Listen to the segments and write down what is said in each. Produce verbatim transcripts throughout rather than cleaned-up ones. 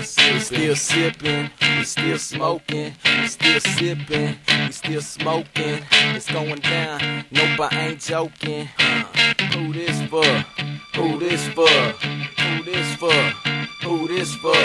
We still sipping, we still smoking, we still sipping, we still smoking. It's going down, nope, I ain't joking. Who this for? Who this for? Who this for? Who this for?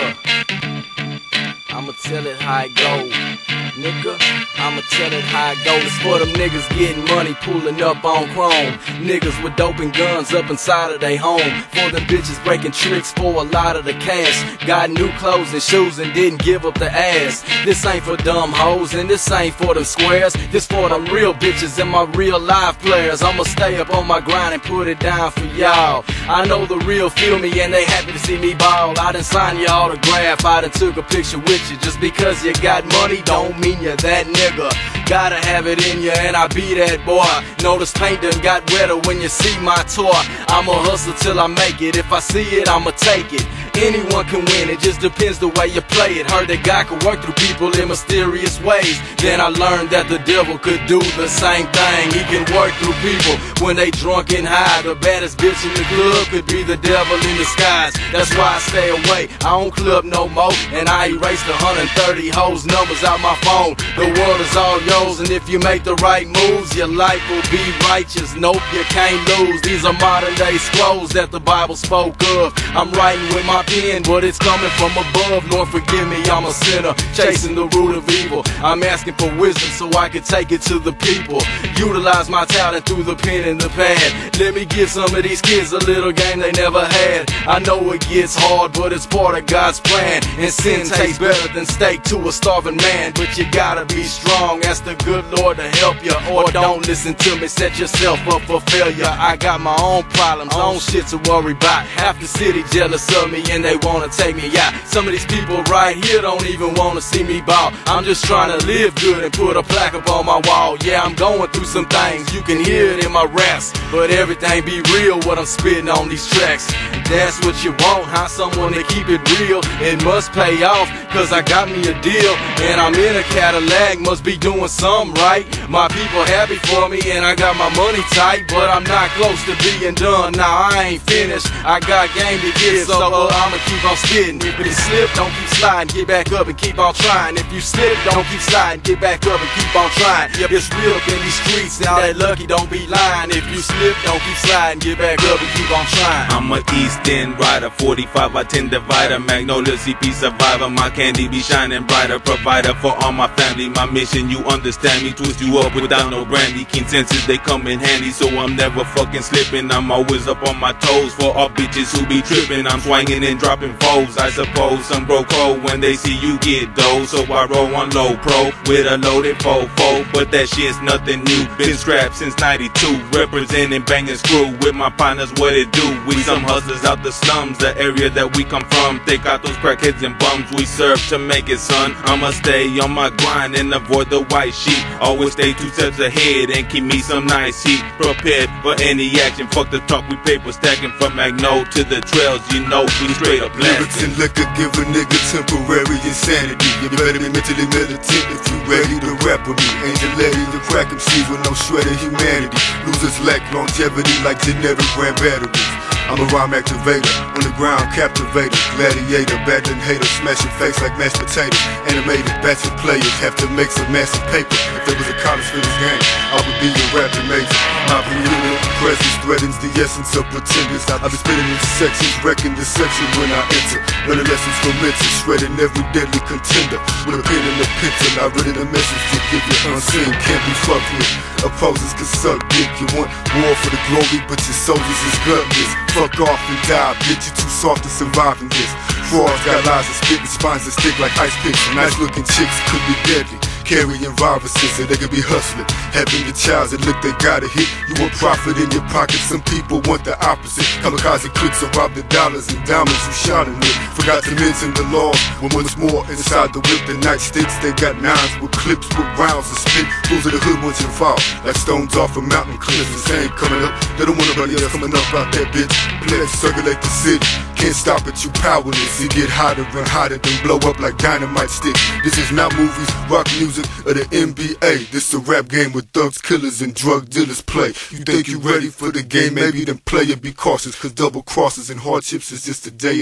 I'ma tell it how it go, nigga. I'ma tell it how it go. It's for them niggas getting money, pulling up on chrome. Niggas with dope and guns up inside of they home. For them bitches breaking tricks for a lot of the cash. Got new clothes and shoes and didn't give up the ass. This ain't for dumb hoes and this ain't for them squares. This for them real bitches and my real life players. I'ma stay up on my grind and put it down for y'all. I know the real feel me and they happy to see me ball. I done signed your autograph, I done took a picture with you. Just because you got money don't mean you're that nigga. Gotta have it in you and I be that boy. Notice paint done got wetter when you see my tour. I'ma hustle till I make it. If I see it, I'ma take it. Anyone can win, it just depends the way you play it. Heard that God could work through people in mysterious ways. Then I learned that the devil could do the same thing. He can work through people when they drunk and high. The baddest bitch in the club could be the devil in disguise. That's why I stay away, I don't club no more. And I erased one hundred thirty hoes numbers out my phone. The world is all yours, and if you make the right moves, your life will be righteous. Nope, you can't lose. These are modern day scrolls that the Bible spoke of. I'm writing with my pen, but it's coming from above. Lord forgive me, I'm a sinner, chasing the root of evil. I'm asking for wisdom so I can take it to the people. Utilize my talent through the pen and the pad. Let me give some of these kids a little game they never had. I know it gets hard, but it's part of God's plan. And sin tastes better than steak to a starving man. But you gotta be strong, ask the good Lord to help you. Or don't listen to me, set yourself up for failure. I got my own problems, own shit to worry about. Half the city jealous of me and they wanna take me out. Some of these people right here don't even wanna see me ball. I'm just trying to live good and put a plaque up on my wall. Yeah, I'm going through some things, you can hear it in my raps. But everything be real, what I'm spitting on these tracks. That's what you want, huh? Someone to keep it real. It must pay off, cause I got me a deal. And I'm in a Cadillac, must be doing something right. My people happy for me and I got my money tight. But I'm not close to being done, nah, I ain't finished. I got game to give, so uh, I'ma keep on spitting. If you slip, don't keep sliding, get back up and keep on trying. If you slip, don't keep sliding, get back up and keep on trying. Yep, it's real up in these streets and that lucky don't be lying. If you slip, don't keep sliding, get back up and keep on trying. I'm a East End rider, forty-five by ten divider, Magnolia C P survivor, my candy be shining brighter, provider for all my family. My mission, you understand me, twist you up without no brandy. Keen senses, they come in handy, so I'm never fucking slipping. I'm always up on my toes for all bitches who be tripping. I'm swinging and dropping foes, I suppose some grow cold when they see you get dough. So I roll on low pro with a loaded fofo, but that shit's nothing new. Been strapped since ninety-two, representing bang and screw with my partners. What it do? We some hustlers out the slums, the area that we come from. Take out those crackheads and bums we serve to make it, son. I'ma stay on my grind and avoid the white sheet. Always stay two steps ahead and keep me some nice heat. Prepared for any action. Fuck the talk, we paper stacking from Magno to the trails. You know we straight up blasting. Lyrics and liquor give a nigga temporary insanity. You better be mentally militant if you ready to rap with me. Angel Lady, the crack M Cs with no shred of humanity. Losers lack longevity like generic brand batteries. I'm a rhyme activator, underground captivator, gladiator, battling haters, smashing face like mashed potatoes. Animated, batching players have to make some massive paper. If there was a college for this game, I would be a rapping major. My community presence threatens the essence of pretenders. I've been spitting into sections, wrecking the section when I enter. Learning lessons from mentors, shredding every deadly contender. With a pen and a pencil, I written a message to give you unseen, can't be fucked with. Opposers can suck dick, you want war for the glory, but your soldiers is gutless. Fuck off and die, bitch, you too soft to survive in this. Frauds got lies and spitting spines that stick like ice picks. Nice looking chicks could be deadly, carrying viruses so they could be hustling. Having your child that look they got a hit. You want profit in your pocket, some people want the opposite. Kamikaze clicks will rob the dollars and diamonds you shining with. Forgot to mention the law, when once more inside the whip, the nightsticks. They got nines with clips with rounds to spit. Those are the hood ones involved, like stones off a mountain cliffs. This ain't coming up, they don't want nobody else coming up out that bitch. Pledge circulate the city, can't stop it, you powerless. It get hotter and hotter, then blow up like dynamite sticks. This is not movies, rock music, or the N B A. This a rap game with thugs, killers, and drug dealers play. You think you ready for the game? Maybe then play it, be cautious, cause double crosses and hardships is just a day